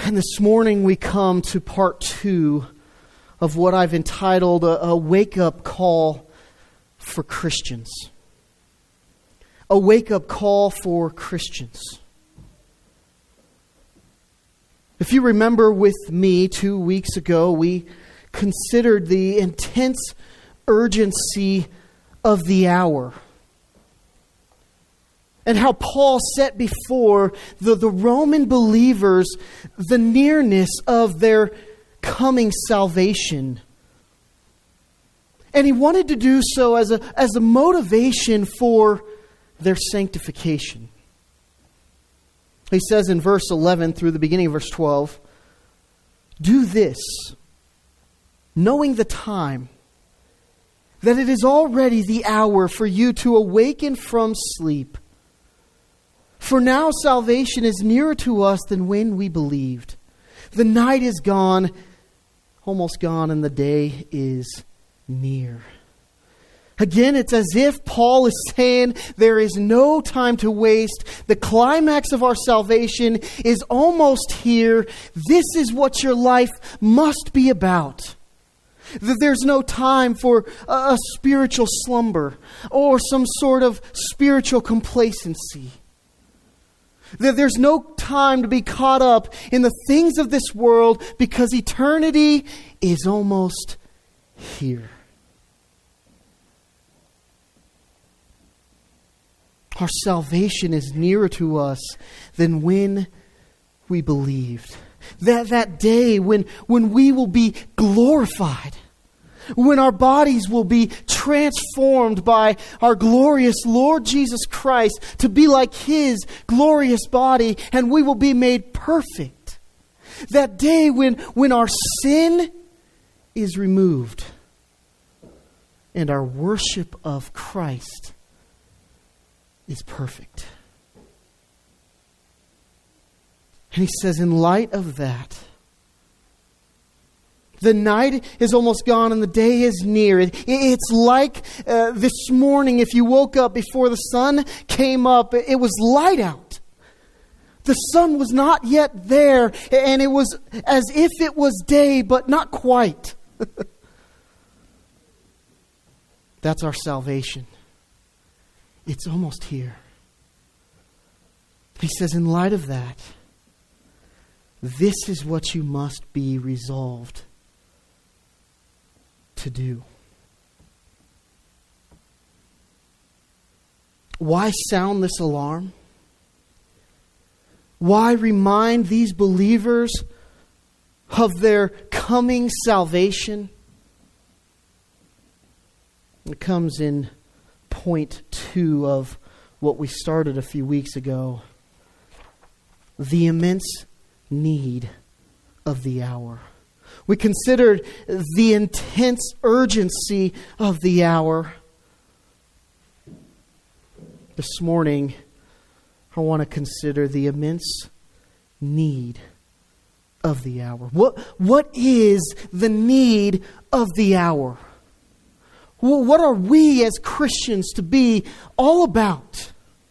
And this morning we come to part 2 of what I've entitled a wake-up call for Christians. A wake-up call for Christians. If you remember with me 2 weeks ago, we considered the intense urgency of the hour. And how Paul set before the Roman believers the nearness of their coming salvation. And he wanted to do so as a motivation for their sanctification. He says in verse 11 through the beginning of verse 12, "Do this, knowing the time, that it is already the hour for you to awaken from sleep. For now salvation is nearer to us than when we believed. The night is gone, almost gone, and the day is near." Again, it's as if Paul is saying there is no time to waste. The climax of our salvation is almost here. This is what your life must be about. That there's no time for a spiritual slumber or some sort of spiritual complacency. That there's no time to be caught up in the things of this world because eternity is almost here. Our salvation is nearer to us than when we believed. That day when we will be glorified. When our bodies will be transformed by our glorious Lord Jesus Christ to be like His glorious body, and we will be made perfect. That day when our sin is removed and our worship of Christ is perfect. And he says, in light of that, the night is almost gone and the day is near. It's like this morning, if you woke up before the sun came up, it was light out. The sun was not yet there, and it was as if it was day, but not quite. That's our salvation. It's almost here. He says, in light of that, this is what you must be resolved to do. Why sound this alarm? Why remind these believers of their coming salvation? It comes in point 2 of what we started a few weeks ago. The immense need of the hour. We considered the intense urgency of the hour. This morning, I want to consider the immense need of the hour. What is the need of the hour? What are we as Christians to be all about?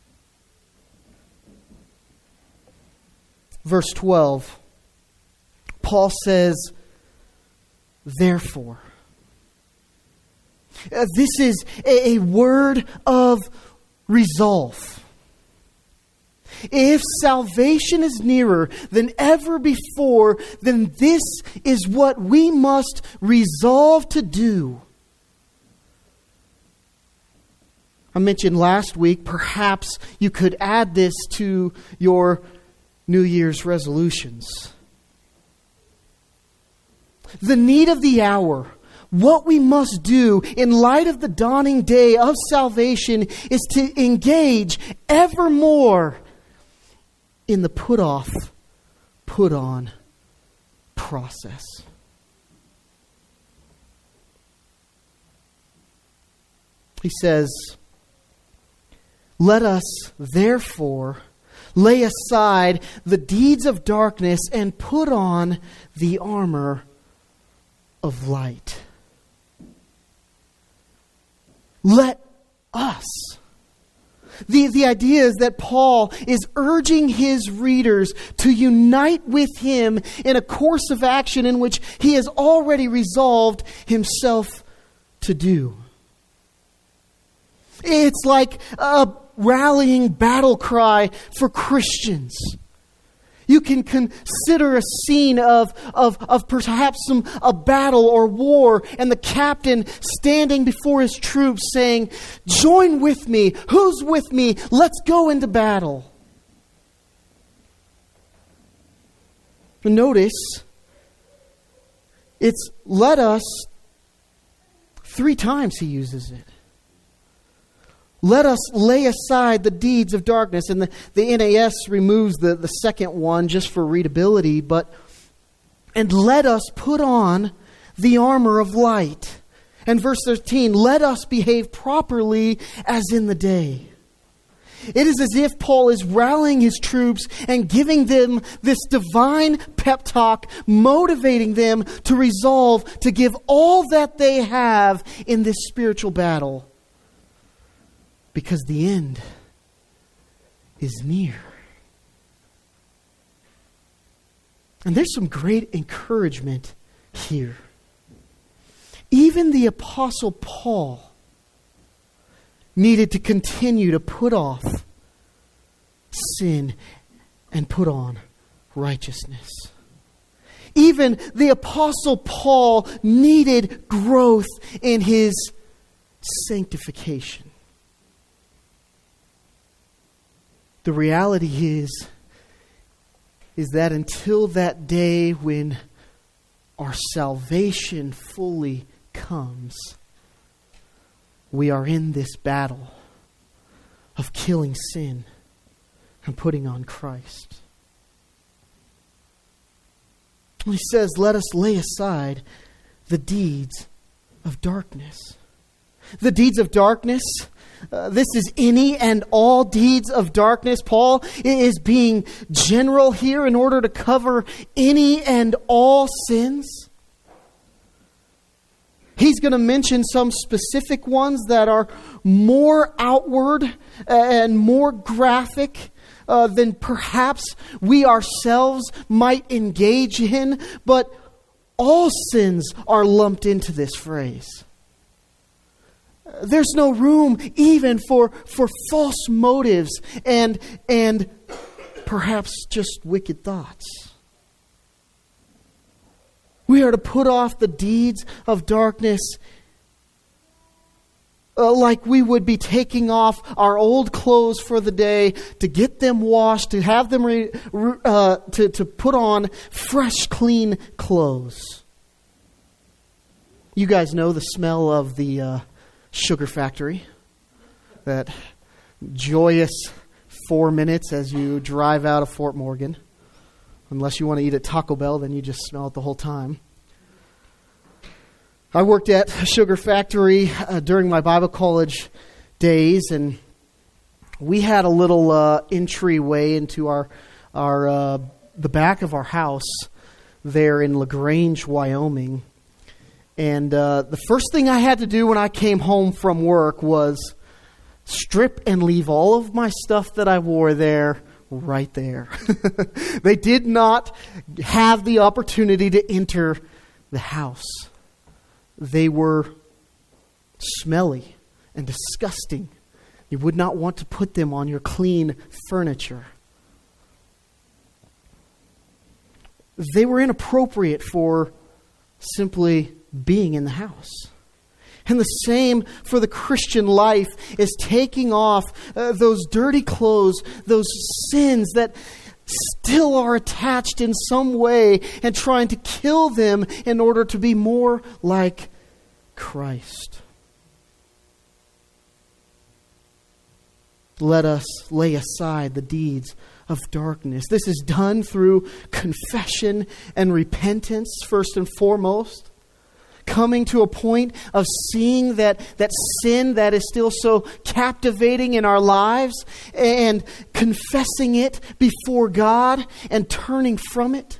Verse 12, Paul says, therefore. This is a word of resolve. If salvation is nearer than ever before, then this is what we must resolve to do. I mentioned last week, perhaps you could add this to your New Year's resolutions. The need of the hour, what we must do in light of the dawning day of salvation, is to engage ever more in the put-off, put-on process. He says, let us therefore lay aside the deeds of darkness and put on the armor of light. Let us. The idea is that Paul is urging his readers to unite with him in a course of action in which he has already resolved himself to do. It's like a rallying battle cry for Christians. You can consider a scene of perhaps a battle or war, and the captain standing before his troops saying, "Join with me. Who's with me? Let's go into battle." Notice, it's "let us." 3 times he uses it. Let us lay aside the deeds of darkness. And the NAS removes the second one just for readability. And let us put on the armor of light. And verse 13, let us behave properly as in the day. It is as if Paul is rallying his troops and giving them this divine pep talk, motivating them to resolve to give all that they have in this spiritual battle. Because the end is near. And there's some great encouragement here. Even the Apostle Paul needed to continue to put off sin and put on righteousness. Even the Apostle Paul needed growth in his sanctification. The reality is that until that day when our salvation fully comes, we are in this battle of killing sin and putting on Christ. He says, let us lay aside the deeds of darkness. The deeds of darkness, this is any and all deeds of darkness. Paul is being general here in order to cover any and all sins. He's going to mention some specific ones that are more outward and more graphic than perhaps we ourselves might engage in. But all sins are lumped into this phrase. There's no room even for false motives and perhaps just wicked thoughts. We are to put off the deeds of darkness like we would be taking off our old clothes for the day, to get them washed, to have them to put on fresh, clean clothes. You guys know the smell of the sugar factory. That joyous 4 minutes as you drive out of Fort Morgan. Unless you want to eat at Taco Bell, then you just smell it the whole time. I worked at a sugar factory during my Bible college days, and we had a little entryway into the back of our house there in LaGrange, Wyoming. And the first thing I had to do when I came home from work was strip and leave all of my stuff that I wore there right there. They did not have the opportunity to enter the house. They were smelly and disgusting. You would not want to put them on your clean furniture. They were inappropriate for simply being in the house. And the same for the Christian life is taking off those dirty clothes, those sins that still are attached in some way, and trying to kill them in order to be more like Christ. Let us lay aside the deeds of darkness. This is done through confession and repentance, first and foremost. Coming to a point of seeing that sin that is still so captivating in our lives and confessing it before God and turning from it.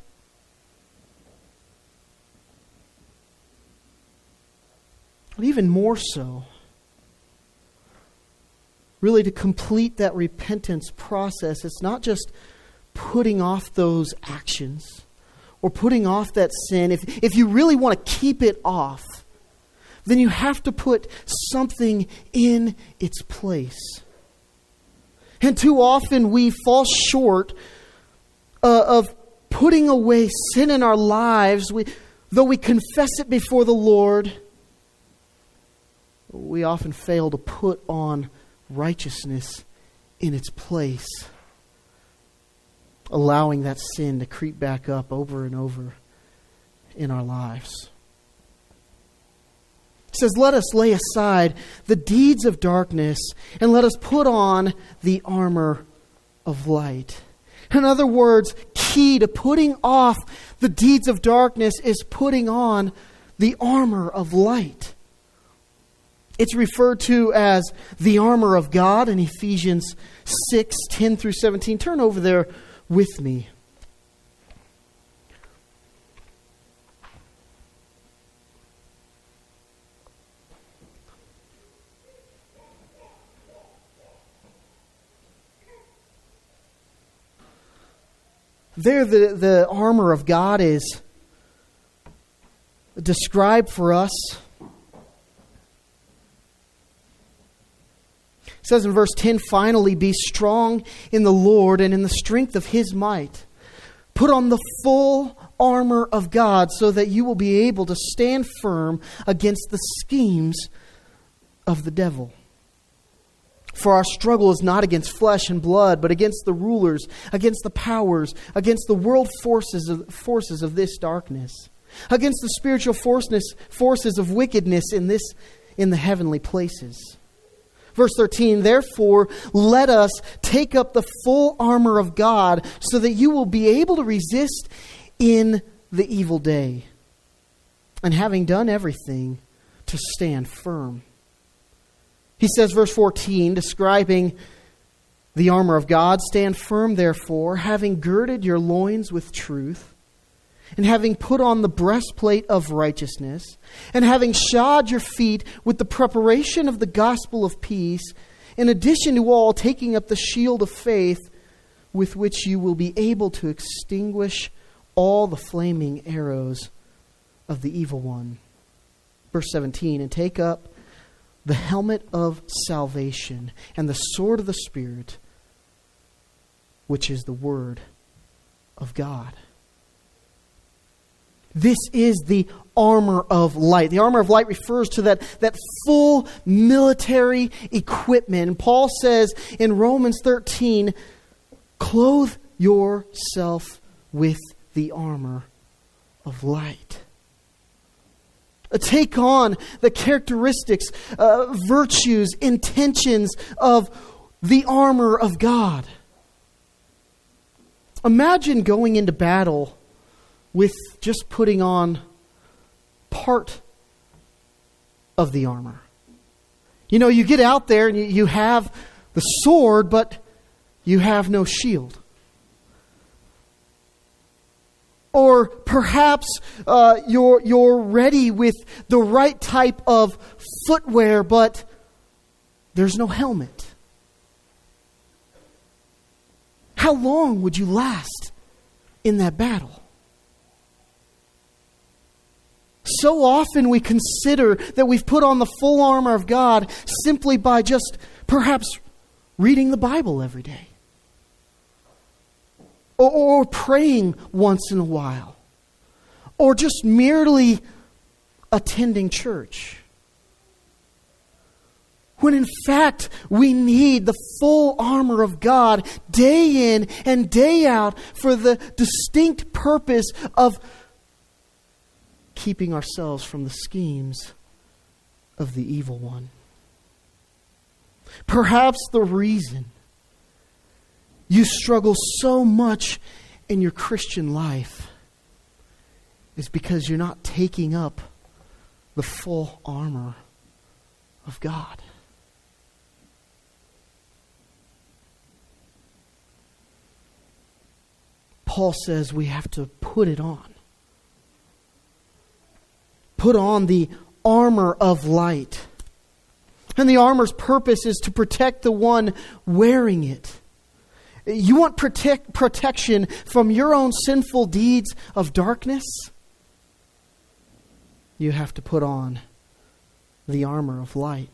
But even more so, really to complete that repentance process, it's not just putting off those actions or putting off that sin. If you really want to keep it off, then you have to put something in its place. And too often we fall short of putting away sin in our lives. Though we confess it before the Lord, we often fail to put on righteousness in its place, allowing that sin to creep back up over and over in our lives. It says, let us lay aside the deeds of darkness and let us put on the armor of light. In other words, key to putting off the deeds of darkness is putting on the armor of light. It's referred to as the armor of God in Ephesians 6:10 through 17. Turn over there with me. There, the armor of God is described for us. It says in verse 10, finally, be strong in the Lord and in the strength of His might. Put on the full armor of God so that you will be able to stand firm against the schemes of the devil. For our struggle is not against flesh and blood, but against the rulers, against the powers, against the world forces of this darkness, against the spiritual forces of wickedness in the heavenly places. Verse 13, therefore, let us take up the full armor of God so that you will be able to resist in the evil day, and having done everything, to stand firm. He says, verse 14, describing the armor of God, stand firm, therefore, having girded your loins with truth, and having put on the breastplate of righteousness, and having shod your feet with the preparation of the gospel of peace, in addition to all, taking up the shield of faith, with which you will be able to extinguish all the flaming arrows of the evil one. Verse 17, and take up the helmet of salvation and the sword of the Spirit, which is the Word of God. This is the armor of light. The armor of light refers to that full military equipment. And Paul says in Romans 13, clothe yourself with the armor of light. Take on the characteristics, virtues, intentions of the armor of God. Imagine going into battle with just putting on part of the armor. You know, you get out there and you have the sword, but you have no shield. Or perhaps you're ready with the right type of footwear, but there's no helmet. How long would you last in that battle? So often we consider that we've put on the full armor of God simply by just perhaps reading the Bible every day. Or praying once in a while. Or just merely attending church. When in fact we need the full armor of God day in and day out for the distinct purpose of keeping ourselves from the schemes of the evil one. Perhaps the reason you struggle so much in your Christian life is because you're not taking up the full armor of God. Paul says we have to put it on. Put on the armor of light. And the armor's purpose is to protect the one wearing it. You want protection from your own sinful deeds of darkness? You have to put on the armor of light.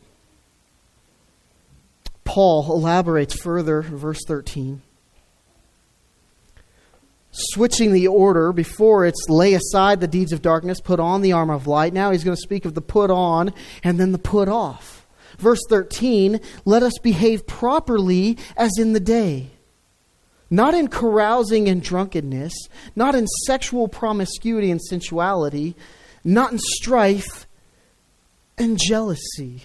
Paul elaborates further in verse 13. Switching the order, before it's lay aside the deeds of darkness, put on the armor of light. Now he's going to speak of the put on and then the put off. Verse 13, let us behave properly as in the day, not in carousing and drunkenness, not in sexual promiscuity and sensuality, not in strife and jealousy.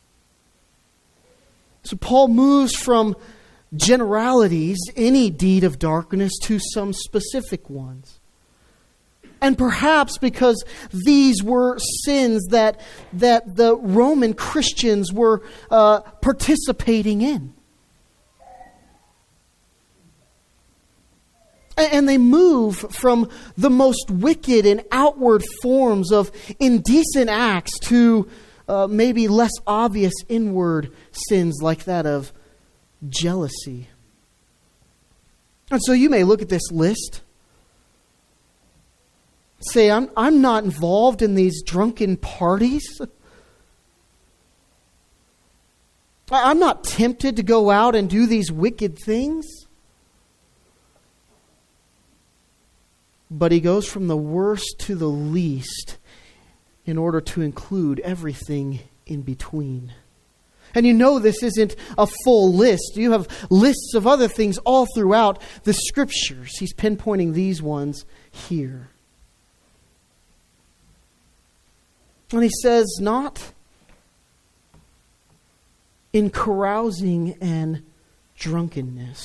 So Paul moves from generalities, any deed of darkness, to some specific ones. And perhaps because these were sins that the Roman Christians were participating in. And they move from the most wicked and outward forms of indecent acts to maybe less obvious inward sins like that of jealousy. And so you may look at this list, say, I'm not involved in these drunken parties. I'm not tempted to go out and do these wicked things. But he goes from the worst to the least in order to include everything in between. And you know this isn't a full list. You have lists of other things all throughout the Scriptures. He's pinpointing these ones here. And he says, not in carousing and drunkenness.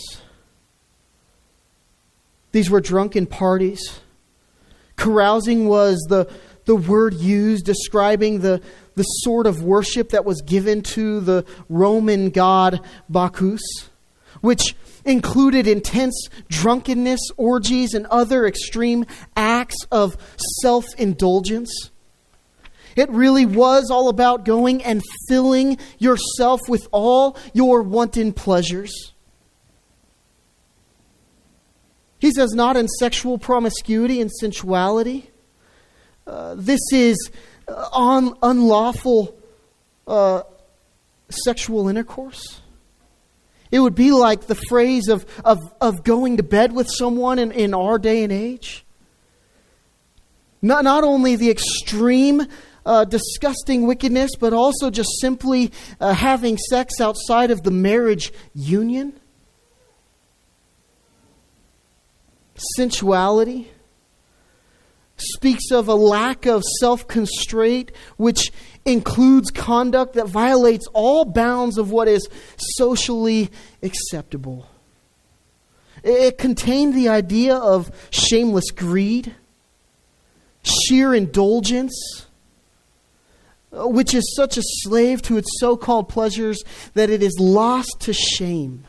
These were drunken parties. Carousing was the word used describing the sort of worship that was given to the Roman god Bacchus, which included intense drunkenness, orgies, and other extreme acts of self-indulgence. It really was all about going and filling yourself with all your wanton pleasures. He says not in sexual promiscuity and sensuality. This is unlawful sexual intercourse. It would be like the phrase of going to bed with someone in our day and age. Not only the extreme disgusting wickedness, but also just simply having sex outside of the marriage union. Sensuality speaks of a lack of self-constraint, which includes conduct that violates all bounds of what is socially acceptable. It contained the idea of shameless greed, sheer indulgence, which is such a slave to its so-called pleasures that it is lost to shame.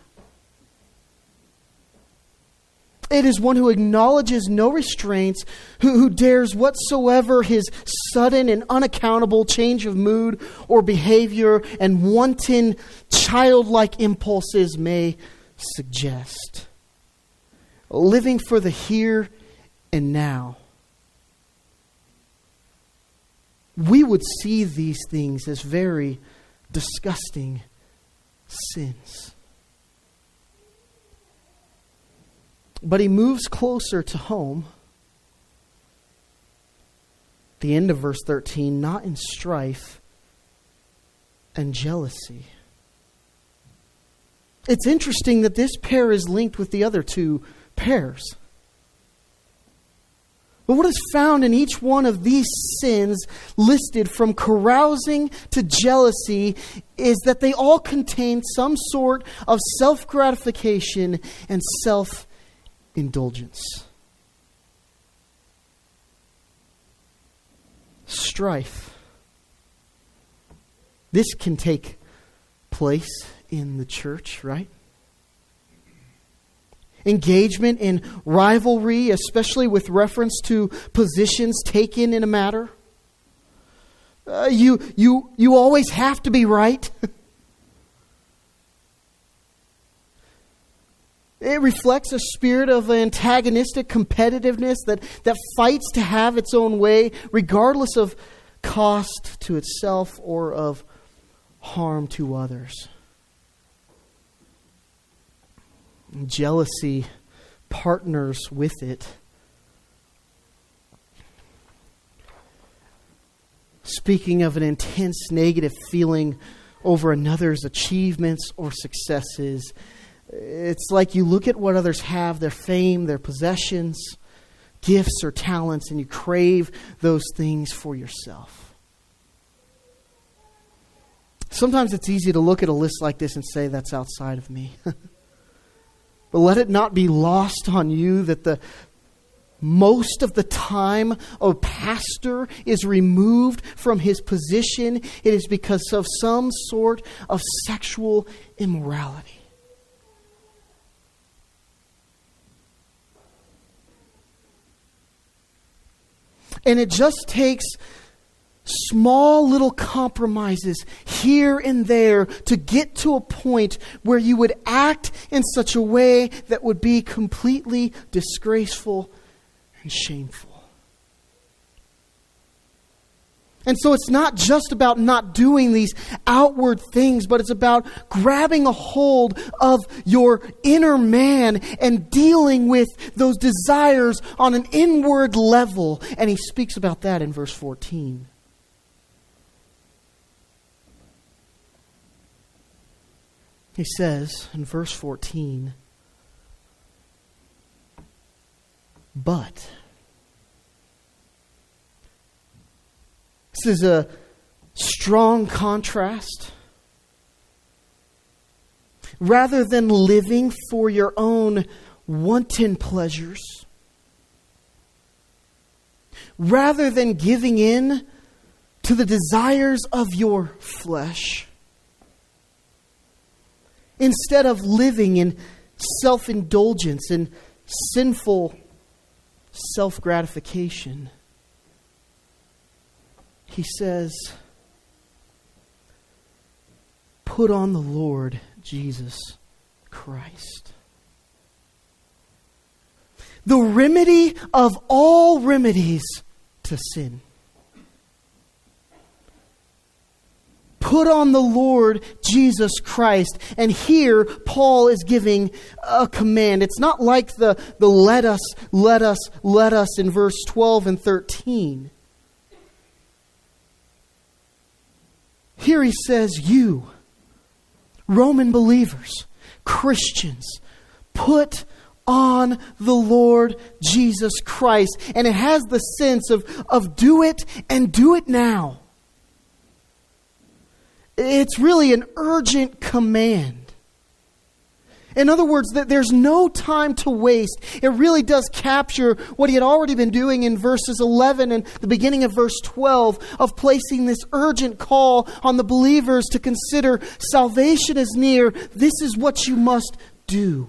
It is one who acknowledges no restraints, who dares whatsoever his sudden and unaccountable change of mood or behavior and wanton childlike impulses may suggest. Living for the here and now. We would see these things as very disgusting sins. But he moves closer to home. The end of verse 13, not in strife and jealousy. It's interesting that this pair is linked with the other two pairs. But what is found in each one of these sins listed from carousing to jealousy is that they all contain some sort of self-gratification and self-indulgence. Strife. This can take place in the church, right? Engagement in rivalry, especially with reference to positions taken in a matter. You always have to be right. It reflects a spirit of antagonistic competitiveness that fights to have its own way, regardless of cost to itself or of harm to others. Jealousy partners with it. Speaking of an intense negative feeling over another's achievements or successes, it's like you look at what others have, their fame, their possessions, gifts or talents, and you crave those things for yourself. Sometimes it's easy to look at a list like this and say, that's outside of me. But let it not be lost on you that the most of the time a pastor is removed from his position, it is because of some sort of sexual immorality. And it just takes small little compromises here and there to get to a point where you would act in such a way that would be completely disgraceful and shameful. And so it's not just about not doing these outward things, but it's about grabbing a hold of your inner man and dealing with those desires on an inward level. And he speaks about that in verse 14. He says in verse 14, but... This is a strong contrast. Rather than living for your own wanton pleasures, rather than giving in to the desires of your flesh, instead of living in self-indulgence and sinful self-gratification, he says, put on the Lord Jesus Christ. The remedy of all remedies to sin. Put on the Lord Jesus Christ. And here Paul is giving a command. It's not like the let us in verse 12 and 13. Here he says, you, Roman believers, Christians, put on the Lord Jesus Christ. And it has the sense of do it and do it now. It's really an urgent command. In other words, that there's no time to waste. It really does capture what he had already been doing in verses 11 and the beginning of verse 12 of placing this urgent call on the believers to consider salvation is near. This is what you must do.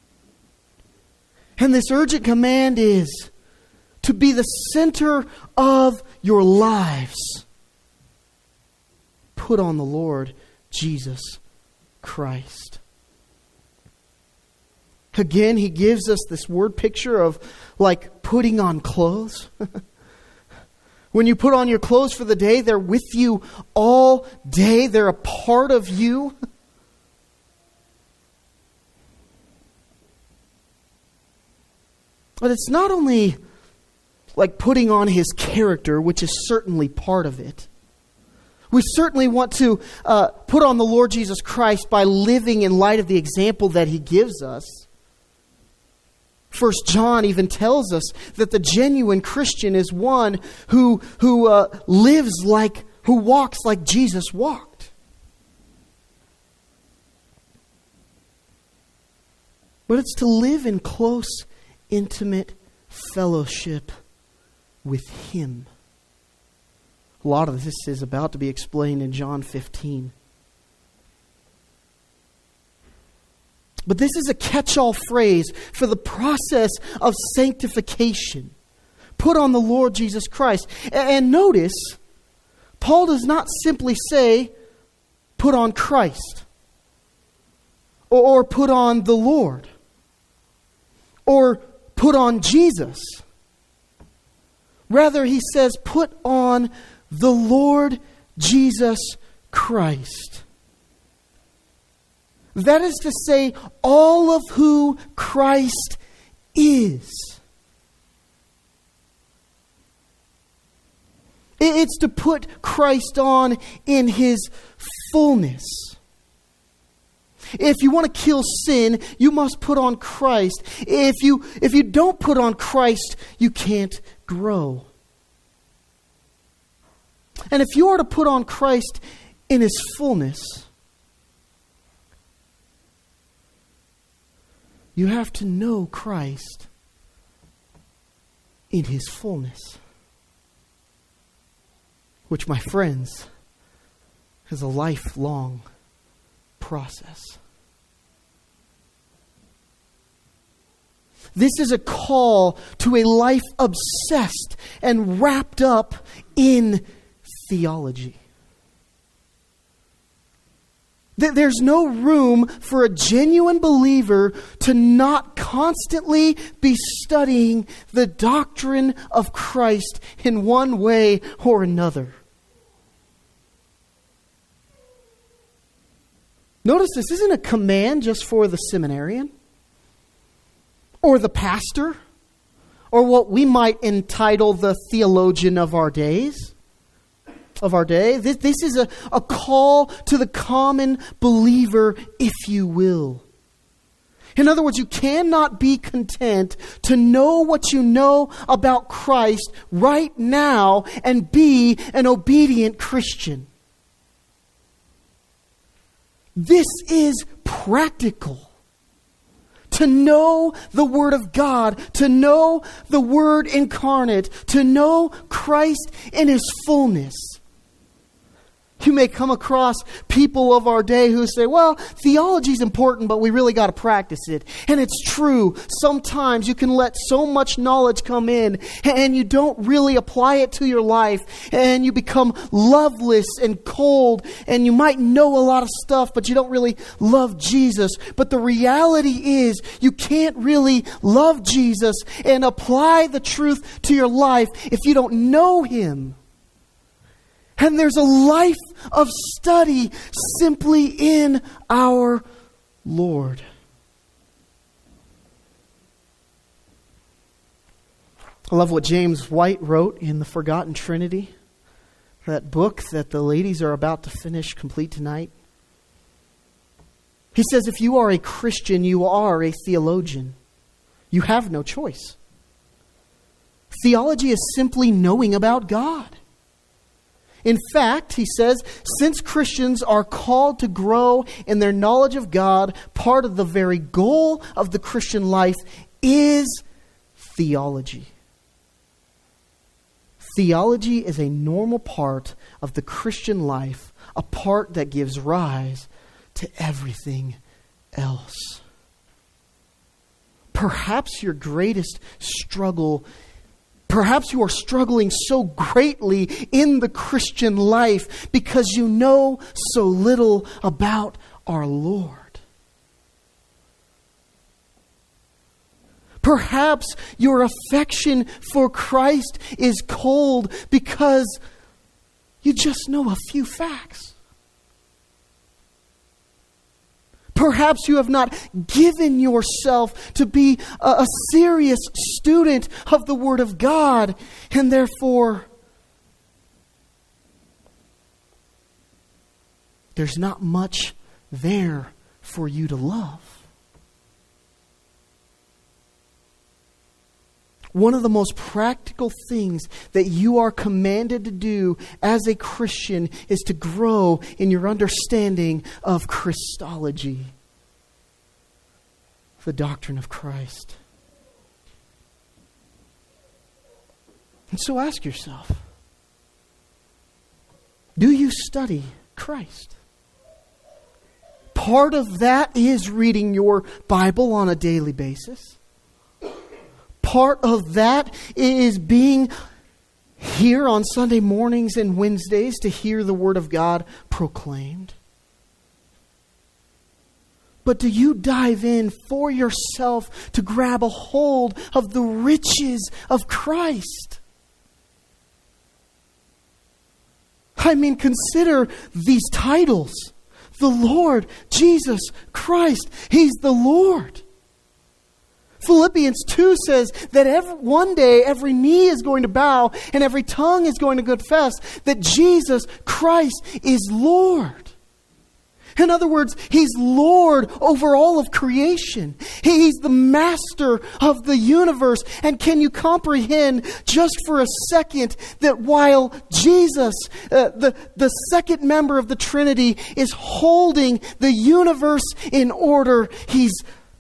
And this urgent command is to be the center of your lives. Put on the Lord Jesus Christ. Again, he gives us this word picture of like putting on clothes. When you put on your clothes for the day, they're with you all day. They're a part of you. But it's not only like putting on his character, which is certainly part of it. We certainly want to put on the Lord Jesus Christ by living in light of the example that he gives us. 1 John even tells us that the genuine Christian is one who walks like Jesus walked. But it's to live in close, intimate fellowship with him. A lot of this is about to be explained in John 15. But this is a catch-all phrase for the process of sanctification. Put on the Lord Jesus Christ. And notice, Paul does not simply say, put on Christ, or put on the Lord, or put on Jesus. Rather, he says, put on the Lord Jesus Christ. That is to say, all of who Christ is. It's to put Christ on in His fullness. If you want to kill sin, you must put on Christ. If you don't put on Christ, you can't grow. And if you are to put on Christ in His fullness, you have to know Christ in His fullness. Which, my friends, is a lifelong process. This is a call to a life obsessed and wrapped up in theology. There's no room for a genuine believer to not constantly be studying the doctrine of Christ in one way or another. Notice this isn't a command just for the seminarian or the pastor or what we might entitle the theologian of our days. Of our day. This is a call to the common believer, if you will. In other words, you cannot be content to know what you know about Christ right now and be an obedient Christian. This is practical. To know the Word of God, to know the Word incarnate, to know Christ in His fullness. You may come across people of our day who say, well, theology is important, but we really got to practice it. And it's true. Sometimes you can let so much knowledge come in and you don't really apply it to your life. And you become loveless and cold. And you might know a lot of stuff, but you don't really love Jesus. But the reality is you can't really love Jesus and apply the truth to your life if you don't know Him. And there's a life of study simply in our Lord. I love what James White wrote in The Forgotten Trinity, that book that the ladies are about to finish complete tonight. He says, if you are a Christian, you are a theologian. You have no choice. Theology is simply knowing about God. In fact, he says, since Christians are called to grow in their knowledge of God, part of the very goal of the Christian life is theology. Theology is a normal part of the Christian life, a part that gives rise to everything else. Perhaps your greatest struggle, perhaps you are struggling so greatly in the Christian life because you know so little about our Lord. Perhaps your affection for Christ is cold because you just know a few facts. Perhaps you have not given yourself to be a serious student of the Word of God, and therefore there's not much there for you to love. One of the most practical things that you are commanded to do as a Christian is to grow in your understanding of Christology, the doctrine of Christ. And so ask yourself, do you study Christ? Part of that is reading your Bible on a daily basis. Part of that is being here on Sunday mornings and Wednesdays to hear the Word of God proclaimed? But do you dive in for yourself to grab a hold of the riches of Christ? I mean, consider these titles. The Lord Jesus Christ. He's the Lord. Philippians 2 says that one day every knee is going to bow and every tongue is going to confess that Jesus Christ is Lord. In other words, He's Lord over all of creation. He's the master of the universe. And can you comprehend just for a second that while Jesus, the second member of the Trinity, is holding the universe in order, He's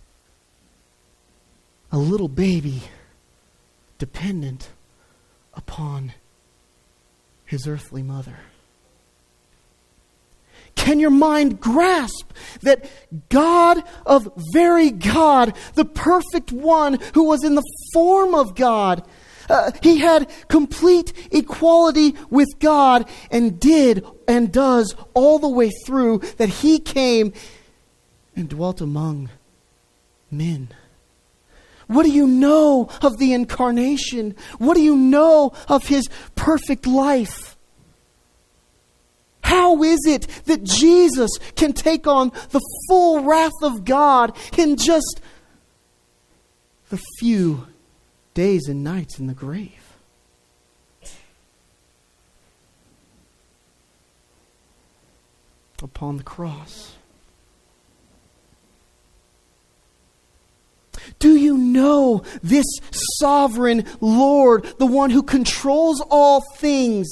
a little baby dependent upon His earthly mother? Can your mind grasp that God of very God, the perfect one who was in the form of God, He had complete equality with God and did and does all the way through, that He came and dwelt among men? What do you know of the incarnation? What do you know of His perfect life? How is it that Jesus can take on the full wrath of God in just the few days and nights in the grave? Upon the cross. Do you know this sovereign Lord, the one who controls all things?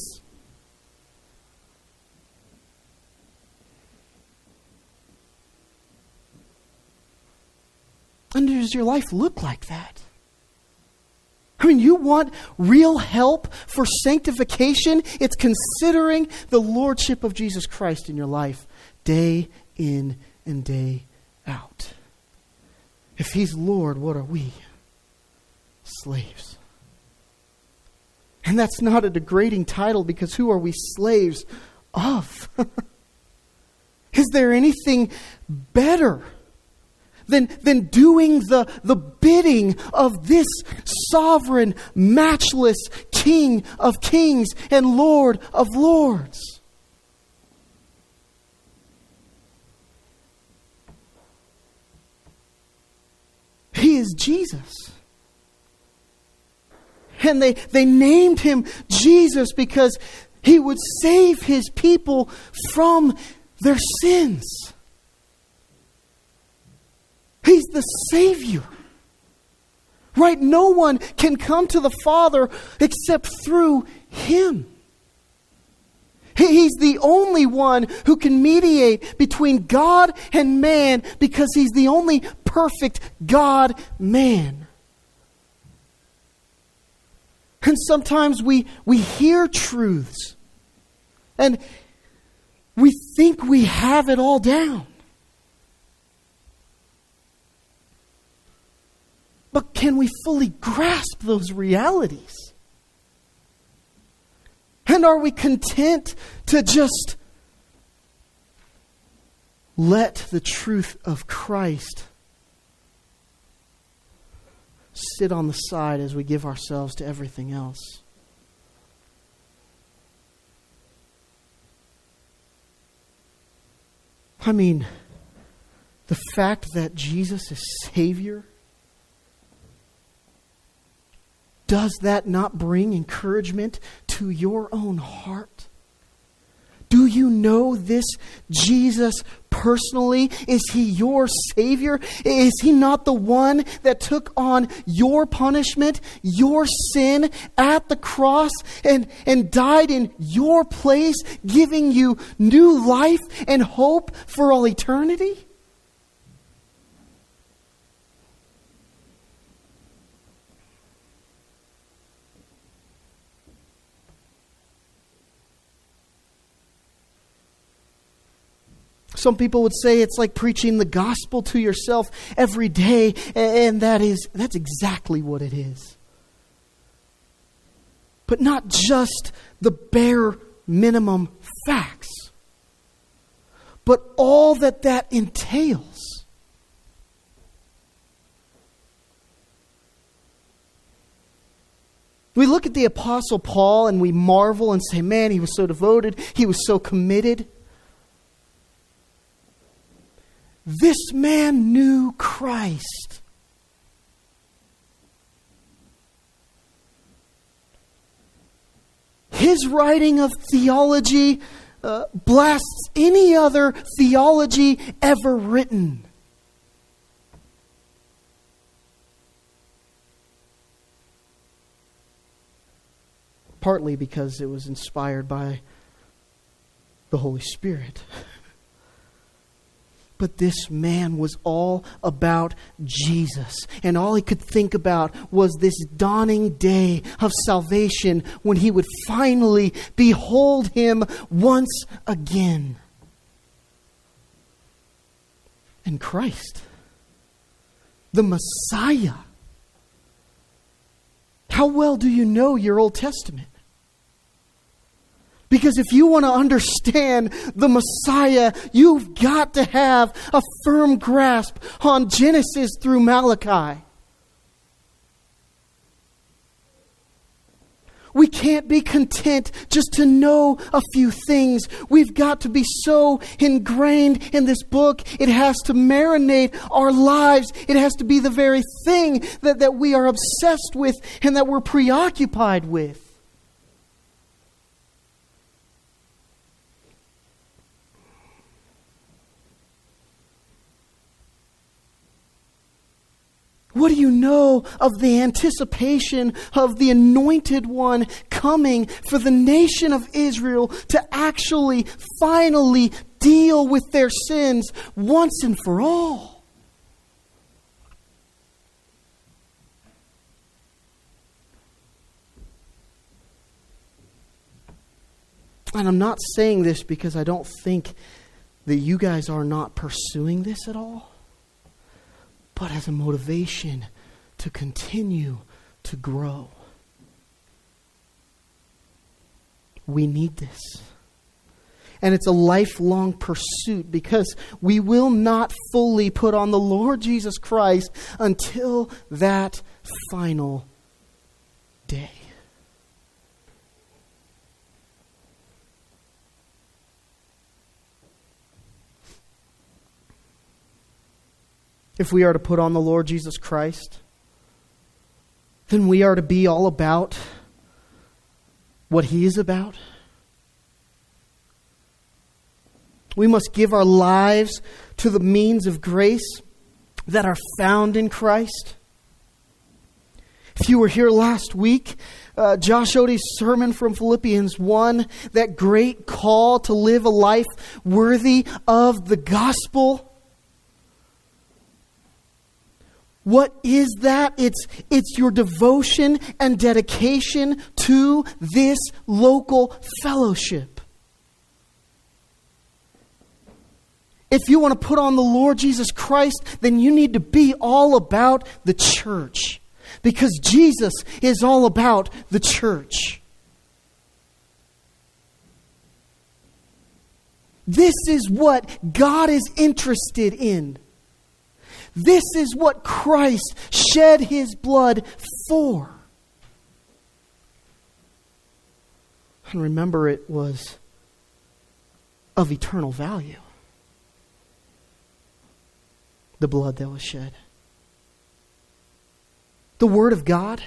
And does your life look like that? I mean, you want real help for sanctification? It's considering the Lordship of Jesus Christ in your life day in and day out. If He's Lord, what are we? Slaves. And that's not a degrading title, because who are we slaves of? Is there anything better than doing the bidding of this sovereign, matchless King of kings and Lord of lords? He is Jesus. And they named Him Jesus because He would save His people from their sins. He's the Savior. Right? No one can come to the Father except through Him. He's the only one who can mediate between God and man, because He's the only perfect God-man. And sometimes we hear truths and we think we have it all down. But can we fully grasp those realities? And are we content to just let the truth of Christ sit on the side as we give ourselves to everything else? I mean, the fact that Jesus is Savior, does that not bring encouragement to your own heart? Do you know this Jesus personally? Is He your Savior? Is He not the one that took on your punishment, your sin at the cross, and died in your place, giving you new life and hope for all eternity? Some people would say it's like preaching the gospel to yourself every day, and that's exactly what it is. but not just the bare minimum facts, but all that entails. We look at the Apostle Paul and we marvel and say, man, he was so devoted, he was so committed. This man knew Christ. His writing of theology blasts any other theology ever written. Partly because it was inspired by the Holy Spirit. But this man was all about Jesus. And all he could think about was this dawning day of salvation when he would finally behold Him once again. And Christ, the Messiah. How well do you know your Old Testament? Because if you want to understand the Messiah, you've got to have a firm grasp on Genesis through Malachi. We can't be content just to know a few things. We've got to be so ingrained in this book. It has to marinate our lives. It has to be the very thing that we are obsessed with and that we're preoccupied with. What do you know of the anticipation of the Anointed One coming for the nation of Israel to actually, finally deal with their sins once and for all? And I'm not saying this because I don't think that you guys are not pursuing this at all, but as a motivation to continue to grow. We need this. And it's a lifelong pursuit because we will not fully put on the Lord Jesus Christ until that final day. If we are to put on the Lord Jesus Christ, then we are to be all about what He is about. We must give our lives to the means of grace that are found in Christ. If you were here last week, Josh Odie's sermon from Philippians 1, that great call to live a life worthy of the gospel. What is that? It's your devotion and dedication to this local fellowship. If you want to put on the Lord Jesus Christ, then you need to be all about the church. Because Jesus is all about the church. This is what God is interested in. This is what Christ shed His blood for. And remember, it was of eternal value. The blood that was shed. The Word of God.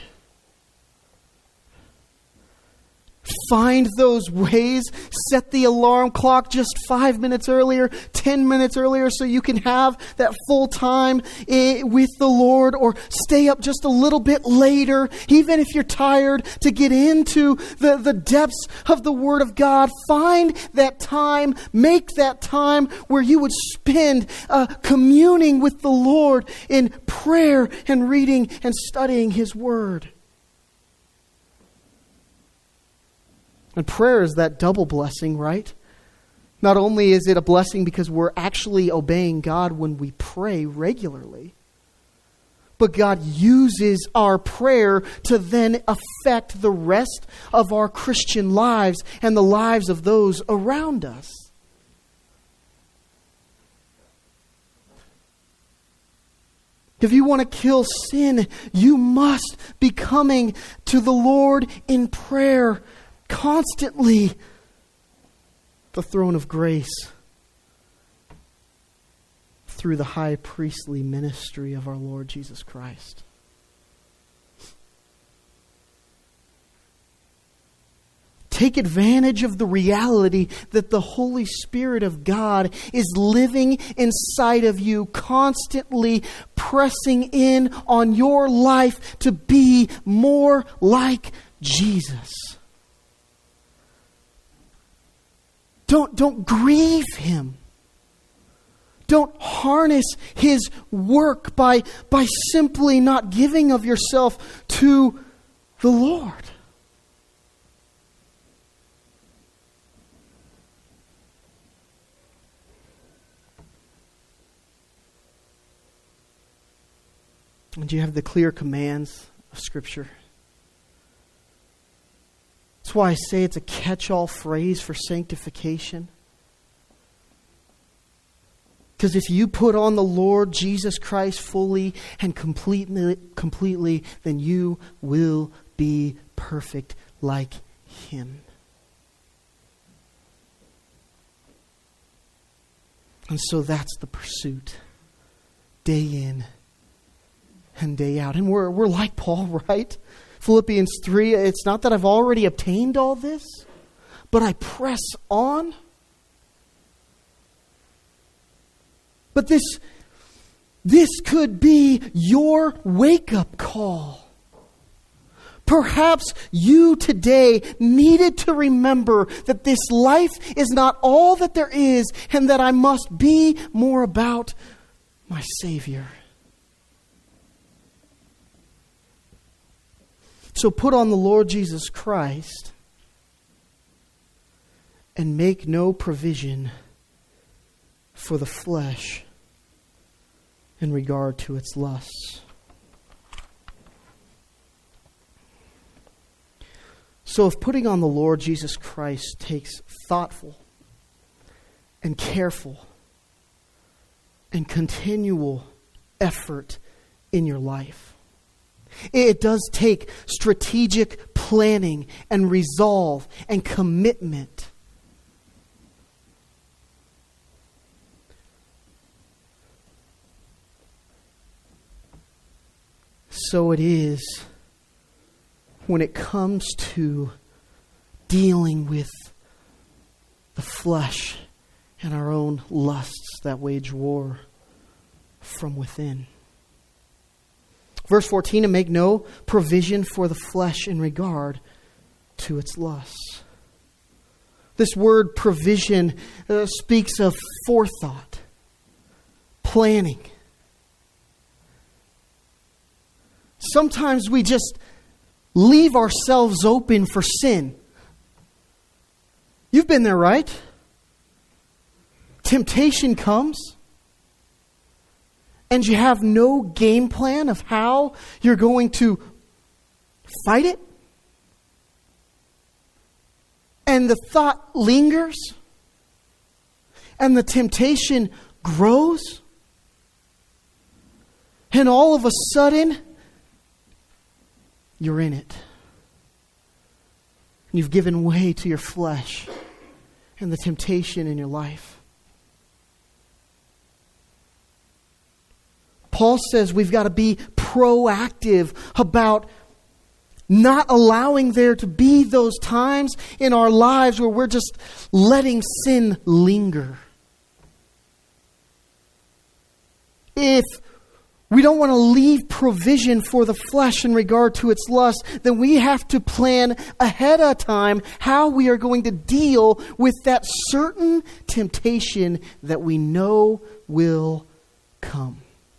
Find those ways. Set the alarm clock just 5 minutes earlier, 10 minutes earlier, so you can have that full time with the Lord, or stay up just a little bit later, even if you're tired, to get into the depths of the Word of God. Find that time. Make that time where you would spend communing with the Lord in prayer and reading and studying His Word. And prayer is that double blessing, right? Not only is it a blessing because we're actually obeying God when we pray regularly, but God uses our prayer to then affect the rest of our Christian lives and the lives of those around us. If you want to kill sin, you must be coming to the Lord in prayer constantly. The throne of grace through the high priestly ministry of our Lord Jesus Christ. Take advantage of the reality that the Holy Spirit of God is living inside of you, constantly pressing in on your life to be more like Jesus. Don't grieve Him. Don't harness His work by simply not giving of yourself to the Lord. And you have the clear commands of Scripture. That's why I say it's a catch-all phrase for sanctification. Because if you put on the Lord Jesus Christ fully and completely, then you will be perfect like Him. And so that's the pursuit, day in and day out. And we're like Paul, right? Philippians 3, it's not that I've already obtained all this, but I press on. But this could be your wake-up call. Perhaps you today needed to remember that this life is not all that there is and that I must be more about my Savior. So put on the Lord Jesus Christ and make no provision for the flesh in regard to its lusts. So if putting on the Lord Jesus Christ takes thoughtful and careful and continual effort in your life, it does take strategic planning and resolve and commitment. So it is when it comes to dealing with the flesh and our own lusts that wage war from within. Verse 14, and make no provision for the flesh in regard to its lusts. This word provision speaks of forethought, planning. Sometimes we just leave ourselves open for sin. You've been there, right? Temptation comes, and you have no game plan of how you're going to fight it. And the thought lingers, and the temptation grows, and all of a sudden, you're in it. And you've given way to your flesh and the temptation in your life. Paul says we've got to be proactive about not allowing there to be those times in our lives where we're just letting sin linger. If we don't want to leave provision for the flesh in regard to its lust, then we have to plan ahead of time how we are going to deal with that certain temptation that we know will come.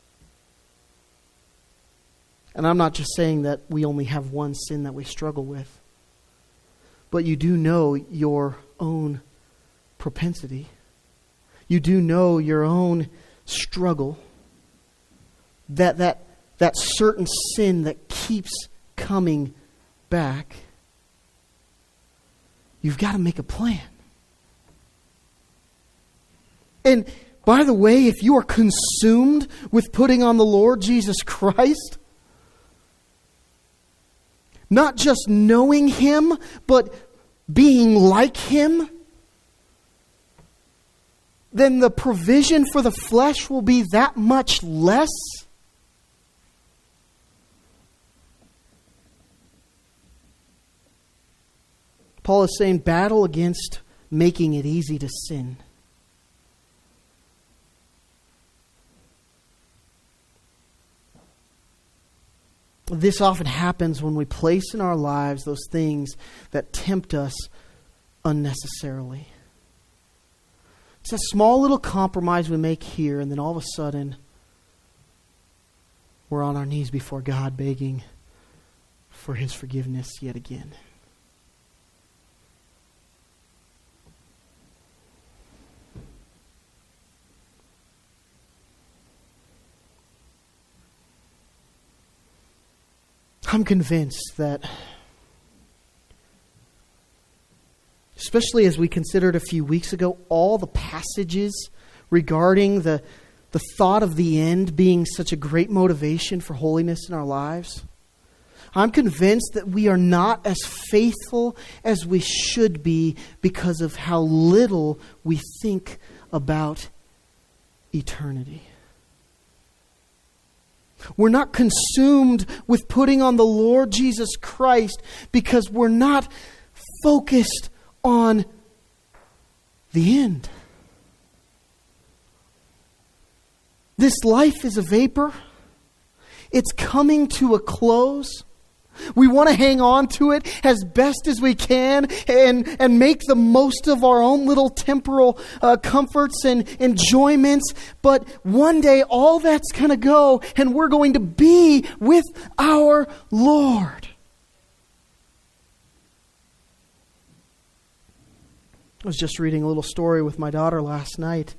And I'm not just saying that we only have one sin that we struggle with, but you do know your own propensity. You do know your own struggle. That that certain sin that keeps coming back, you've got to make a plan. And by the way, if you are consumed with putting on the Lord Jesus Christ, not just knowing Him, but being like Him, then the provision for the flesh will be that much less. Paul is saying, battle against making it easy to sin. This often happens when we place in our lives those things that tempt us unnecessarily. It's a small little compromise we make here, and then all of a sudden, we're on our knees before God begging for His forgiveness yet again. I'm convinced that, especially as we considered a few weeks ago, all the passages regarding the thought of the end being such a great motivation for holiness in our lives, I'm convinced that we are not as faithful as we should be because of how little we think about eternity. We're not consumed with putting on the Lord Jesus Christ because we're not focused on the end. This life is a vapor. It's coming to a close. We want to hang on to it as best as we can and make the most of our own little temporal comforts and enjoyments. But one day all that's going to go and we're going to be with our Lord. I was just reading a little story with my daughter last night.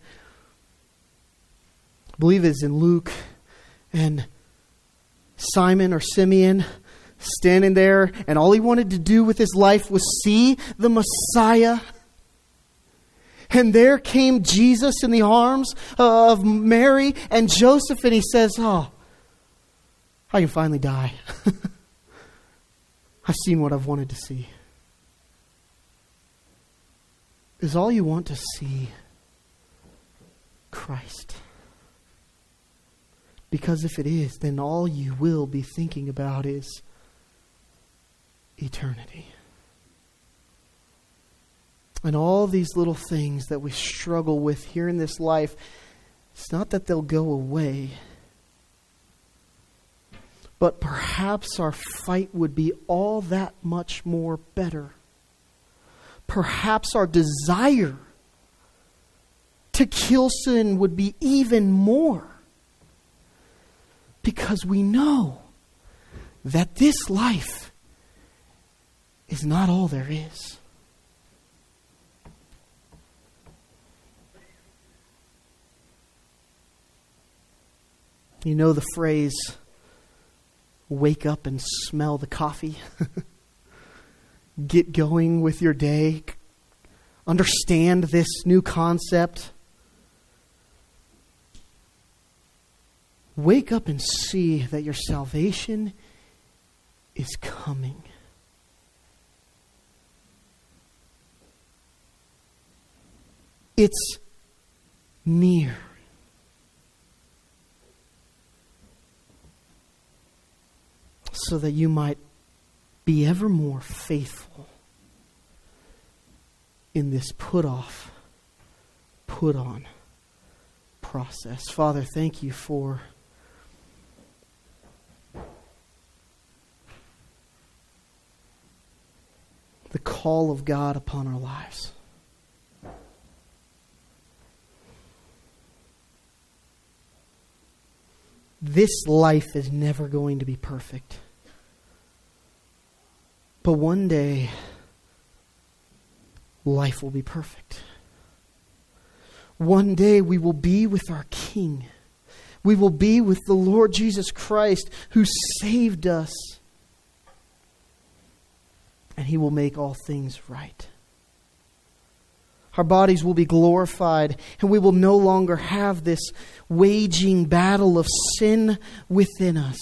I believe it's in Luke, and Simon or Simeon standing there, and all he wanted to do with his life was see the Messiah. And there came Jesus in the arms of Mary and Joseph, and he says, "Oh, I can finally die. I've seen what I've wanted to see." Is all you want to see Christ? Because if it is, then all you will be thinking about is eternity. And all these little things that we struggle with here in this life, it's not that they'll go away, but perhaps our fight would be all that much more better. Perhaps our desire to kill sin would be even more, because we know that this life is not all there is. You know the phrase, wake up and smell the coffee? Get going with your day. Understand this new concept. Wake up and see that your salvation is coming. It's near. So that you might be ever more faithful in this put off, put on process. Father, thank you for the call of God upon our lives. This life is never going to be perfect. But one day, life will be perfect. One day we will be with our King. We will be with the Lord Jesus Christ, who saved us. And He will make all things right. Our bodies will be glorified, and we will no longer have this waging battle of sin within us.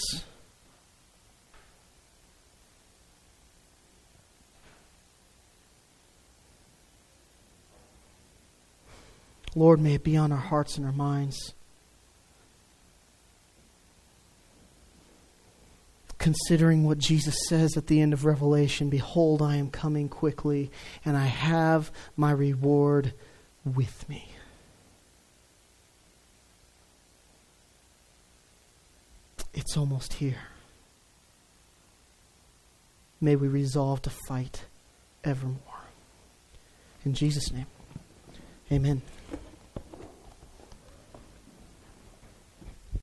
Lord, may it be on our hearts and our minds. Considering what Jesus says at the end of Revelation, behold, I am coming quickly, and I have my reward with me. It's almost here. May we resolve to fight evermore. In Jesus' name, amen.